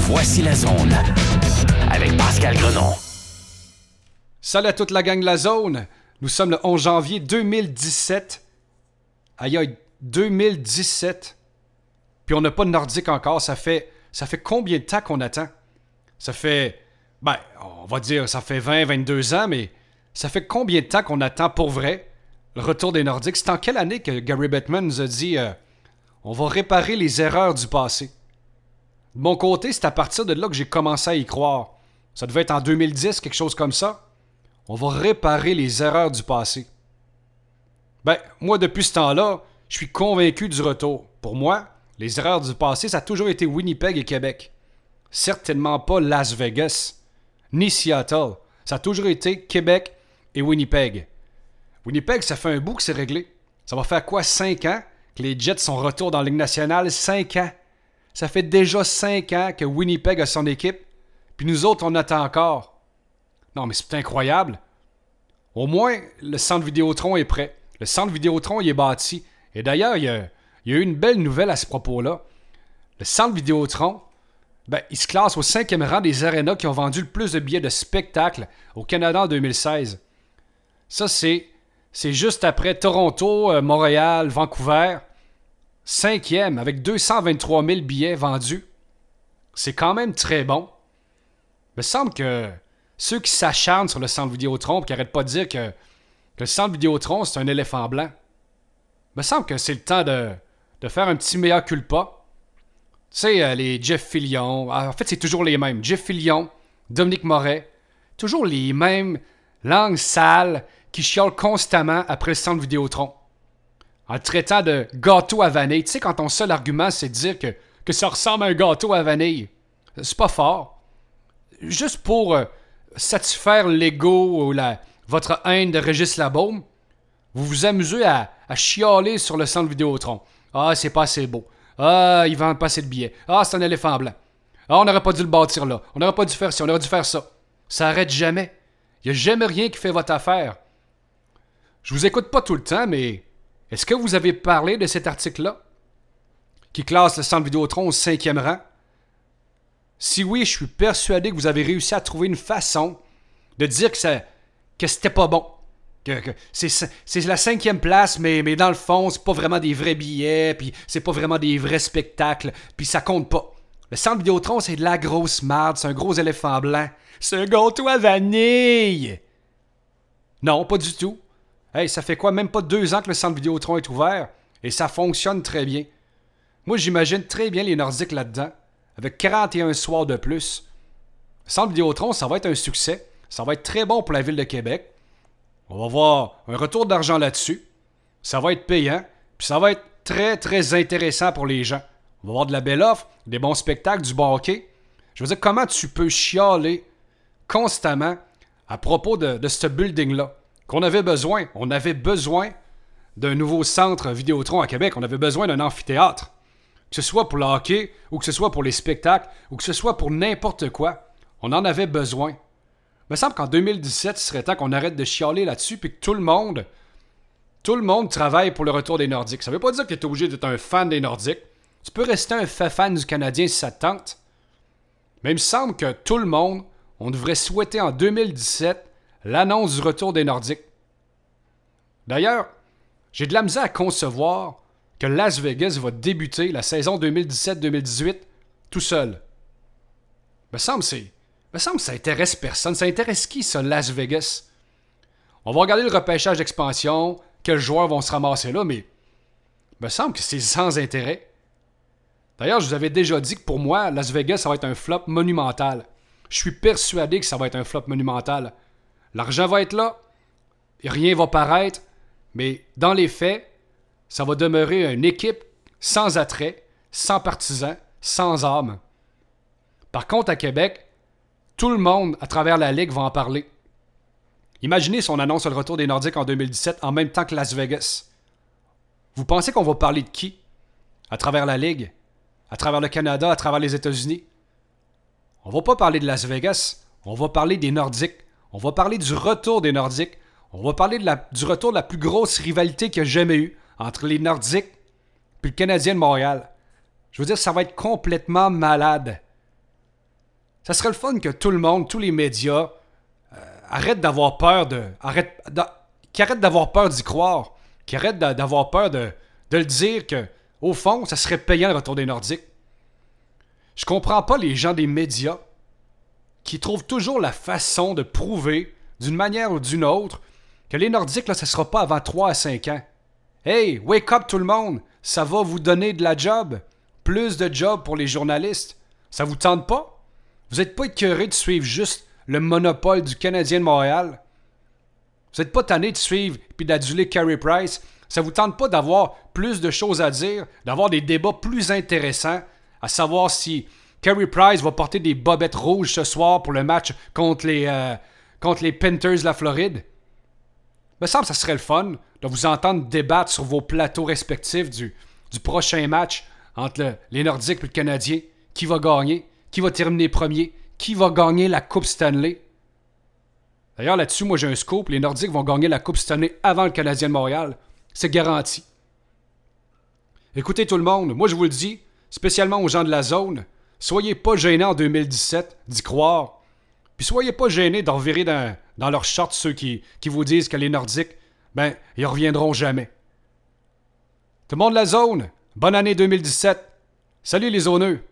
Voici la zone avec Pascal Grenon. Salut à toute la gang de la zone. Nous sommes le 11 janvier 2017. Aïe aïe, 2017. Puis on n'a pas de Nordique encore. Ça fait combien de temps qu'on attend? Ça fait, on va dire, ça fait 20, 22 ans, mais ça fait combien de temps qu'on attend pour vrai le retour des Nordiques? C'est en quelle année que Gary Bettman nous a dit on va réparer les erreurs du passé? De mon côté, c'est à partir de là que j'ai commencé à y croire. Ça devait être en 2010, quelque chose comme ça. On va réparer les erreurs du passé. Moi, depuis ce temps-là, je suis convaincu du retour. Pour moi, les erreurs du passé, ça a toujours été Winnipeg et Québec. Certainement pas Las Vegas, ni Seattle. Ça a toujours été Québec et Winnipeg. Winnipeg, ça fait un bout que c'est réglé. Ça va faire quoi, 5 ans que les Jets sont retour dans la Ligue nationale? 5 ans. Ça fait déjà 5 ans que Winnipeg a son équipe, puis nous autres, on attend encore. Non, mais c'est incroyable. Au moins, le centre Vidéotron est prêt. Le centre Vidéotron, il est bâti. Et d'ailleurs, il y a eu une belle nouvelle à ce propos-là. Le centre Vidéotron, il se classe au 5e rang des arénas qui ont vendu le plus de billets de spectacle au Canada en 2016. Ça, c'est juste après Toronto, Montréal, Vancouver. 5e, avec 223 000 billets vendus. C'est quand même très bon. Il me semble que ceux qui s'acharnent sur le centre Vidéotron et qui n'arrêtent pas de dire que le centre Vidéotron, c'est un éléphant blanc, il me semble que c'est le temps de faire un petit mea culpa. Tu sais, les Jeff Fillion, en fait, c'est toujours les mêmes. Jeff Fillion, Dominique Moret, toujours les mêmes langues sales qui chiolent constamment après le centre Vidéotron. En le traitant de gâteau à vanille. Tu sais, quand ton seul argument, c'est de dire que ça ressemble à un gâteau à vanille. C'est pas fort. Juste pour satisfaire l'ego ou votre haine de Régis Labaume, vous vous amusez à chialer sur le centre Vidéotron. Ah, c'est pas assez beau. Ah, ils vendent pas assez de billets. Ah, c'est un éléphant blanc. Ah, on n'aurait pas dû le bâtir là. On n'aurait pas dû faire ci, on aurait dû faire ça. Ça arrête jamais. Il n'y a jamais rien qui fait votre affaire. Je vous écoute pas tout le temps, mais est-ce que vous avez parlé de cet article-là? Qui classe le centre Vidéotron au 5e rang? Si oui, je suis persuadé que vous avez réussi à trouver une façon de dire que c'était pas bon. Que c'est la 5e place, mais dans le fond, c'est pas vraiment des vrais billets, puis c'est pas vraiment des vrais spectacles, puis ça compte pas. Le centre Vidéotron, c'est de la grosse marde, c'est un gros éléphant blanc. C'est un gâteau à vanille! Non, pas du tout. Hey, ça fait quoi? Même pas 2 ans que le centre Vidéotron est ouvert, et ça fonctionne très bien. Moi, j'imagine très bien les Nordiques là-dedans, avec 41 soirs de plus. Le centre Vidéotron, ça va être un succès. Ça va être très bon pour la ville de Québec. On va voir un retour d'argent là-dessus. Ça va être payant. Puis ça va être très, très intéressant pour les gens. On va avoir de la belle offre, des bons spectacles, du bon hockey. Je veux dire, comment tu peux chialer constamment à propos de ce building-là qu'on avait besoin? On avait besoin d'un nouveau centre Vidéotron à Québec. On avait besoin d'un amphithéâtre. Que ce soit pour le hockey, ou que ce soit pour les spectacles, ou que ce soit pour n'importe quoi. On en avait besoin. Il me semble qu'en 2017, il serait temps qu'on arrête de chialer là-dessus puis que tout le monde travaille pour le retour des Nordiques. Ça veut pas dire que tu es obligé d'être un fan des Nordiques. Tu peux rester un fan du Canadien si ça te tente. Mais il me semble que tout le monde, on devrait souhaiter en 2017 l'annonce du retour des Nordiques. D'ailleurs, j'ai de la misère à concevoir que Las Vegas va débuter la saison 2017-2018 tout seul. Me semble que ça intéresse personne. Ça intéresse qui, ça, Las Vegas? On va regarder le repêchage d'expansion, quels joueurs vont se ramasser là, mais me semble que c'est sans intérêt. D'ailleurs, je vous avais déjà dit que pour moi, Las Vegas, ça va être un flop monumental. Je suis persuadé que ça va être un flop monumental. L'argent va être là, et rien va paraître, mais dans les faits, ça va demeurer une équipe sans attrait, sans partisans, sans âme. Par contre, à Québec, tout le monde à travers la Ligue va en parler. Imaginez si on annonce le retour des Nordiques en 2017 en même temps que Las Vegas. Vous pensez qu'on va parler de qui? À travers la Ligue? À travers le Canada? À travers les États-Unis? On va pas parler de Las Vegas. On va parler des Nordiques. On va parler du retour des Nordiques. On va parler du retour de la plus grosse rivalité qu'il y a jamais eu entre les Nordiques et le Canadien de Montréal. Je veux dire, ça va être complètement malade. Ça serait le fun que tout le monde, tous les médias, arrêtent d'avoir peur qu'ils arrêtent d'avoir peur d'y croire, qu'ils arrêtent d'avoir peur de le dire que, au fond, ça serait payant le retour des Nordiques. Je comprends pas les gens des médias qui trouvent toujours la façon de prouver, d'une manière ou d'une autre, que les Nordiques, là, ça sera pas avant 3 à 5 ans. Hey, wake up tout le monde! Ça va vous donner de la job. Plus de job pour les journalistes. Ça vous tente pas? Vous n'êtes pas écœurés de suivre juste le monopole du Canadien de Montréal? Vous n'êtes pas tanné de suivre puis d'aduler Carey Price? Ça vous tente pas d'avoir plus de choses à dire, d'avoir des débats plus intéressants, à savoir si Carey Price va porter des bobettes rouges ce soir pour le match contre les Panthers de la Floride? Il me semble que ça serait le fun de vous entendre débattre sur vos plateaux respectifs du prochain match entre les Nordiques et le Canadien. Qui va gagner? Qui va terminer premier? Qui va gagner la Coupe Stanley? D'ailleurs, là-dessus, moi j'ai un scoop. Les Nordiques vont gagner la Coupe Stanley avant le Canadien de Montréal. C'est garanti. Écoutez tout le monde, moi je vous le dis, spécialement aux gens de la zone, soyez pas gênés en 2017 d'y croire. Puis soyez pas gênés d'en revirer dans leur short ceux qui vous disent que les Nordiques, ils reviendront jamais. Tout le monde de la zone, bonne année 2017. Salut les zoneux.